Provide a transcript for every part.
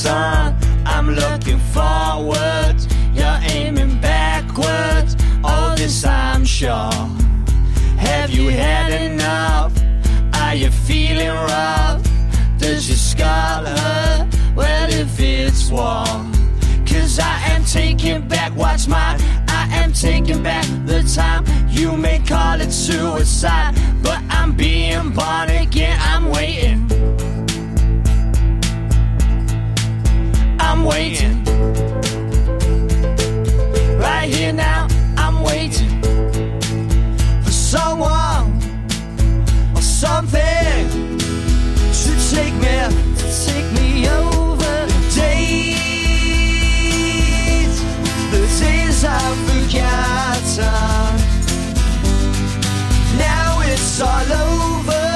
son. I'm looking forward, you're aiming backwards. All this I'm sure. Have you had enough? Are you feeling rough? Does your skull hurt? Well, if it's warm, 'cause I am taking back what's mine. I am taking back the time. You may call it suicide, but I'm being born again. I'm waiting. I'm waiting. Right here now, I'm waiting for someone or something to take me over. Days, the days I've forgotten. Now it's all over,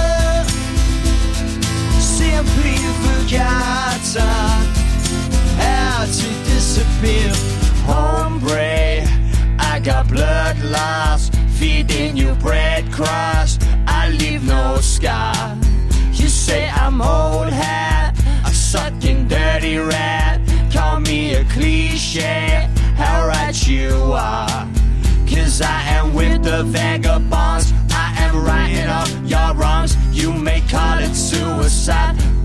simply forgotten. How to disappear. Hombre, I got blood loss, feeding you bread crust. I leave no scar. You say I'm old hat, a sucking dirty rat. Call me a cliche, how right you are. 'Cause I am with the vagabonds. I am righting up your wrongs. You may call it suicide,